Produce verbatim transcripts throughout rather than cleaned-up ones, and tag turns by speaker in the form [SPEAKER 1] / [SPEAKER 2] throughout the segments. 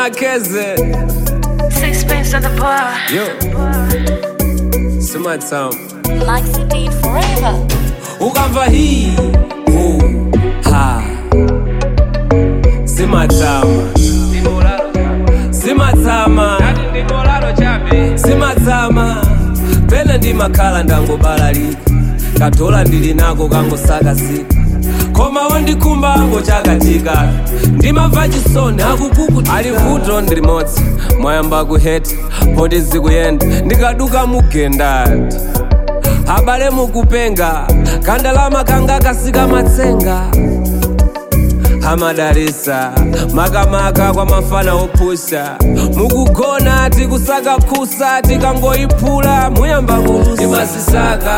[SPEAKER 1] Keze.
[SPEAKER 2] Sixpence at the bar.
[SPEAKER 1] Yo. Summertime.
[SPEAKER 2] Maxi beat forever.
[SPEAKER 1] Ukamva hii. Oh. Ha. Simatama. Simatama. Simatama. Pena ndi makhala ndangobalalika. Katola ndili nako kangosaka siku. Koma wandikumba ango chakatika. Ndimamva chisoni akukukuti alivuto ndili modzi. Mwayamba kuheta poti zikuyenda. Ndikaduka mugendati abale mukupenga. Kandalama kanga kasika matsenga. Amadalisa makamaka kwa mafana opusha. Mukugona tikusaka kusa tikangoyiphula muyamba kulusa. Ndimasisaka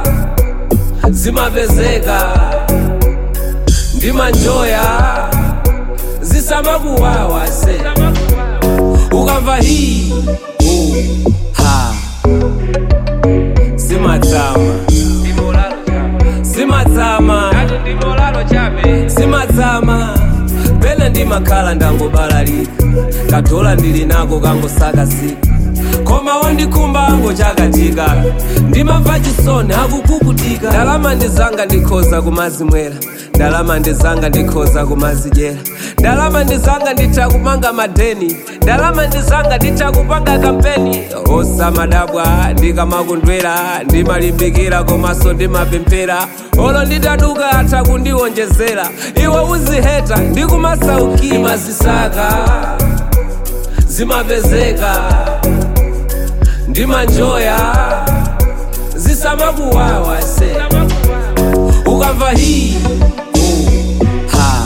[SPEAKER 1] zimapezeka ndimanjoya zisamakuwawa se. Ukamva hii uh, ha. Simatama Simatama Simatama. Pena ndi makhala ndangobalalika. Katola ndili nako kangosaka siku. Koma wandikumba ango chakatika. Ndimamva chisoni akukukutika. Ndalama ndizanga ndikhoza kumazimwera. Ndalama ndizanga ndikhoza kumazijera. Ndalama ndizanga nditakumanga madeni. Ndalama ndizanga nditakupanga kampeni. Osa madabwa ndikamakundwera. Ndimalimbikira komaso ndimapempera. Olo nditaduka ata kundiwonjezera. Iwe uziheta ndikumasaukira. Ndimasisaka zimapezeka ndimanjoya zisamakuwawa se. Ukamva hii uh, ha.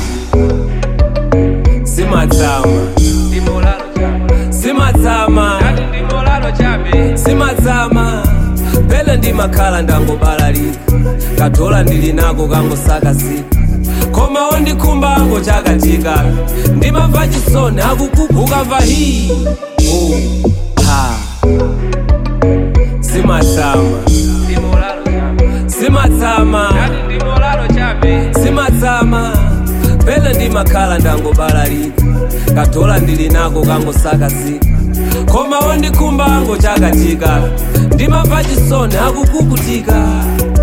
[SPEAKER 1] Simatama Simatama Simatama. Pena ndi makhala ndangobalalika. Katola ndili nako kangosaka siku. Koma wandikumba ango chakatika. Ndimamva chisoni akukukutika. Ukamva hii uh, ha. Simatama Simatama Simatama. Pena ndi makhala ndangobalalika. Katola ndili nako kangosaka siku. Koma wandikumba ango chakatika. Ndimamva chisoni akukukutika.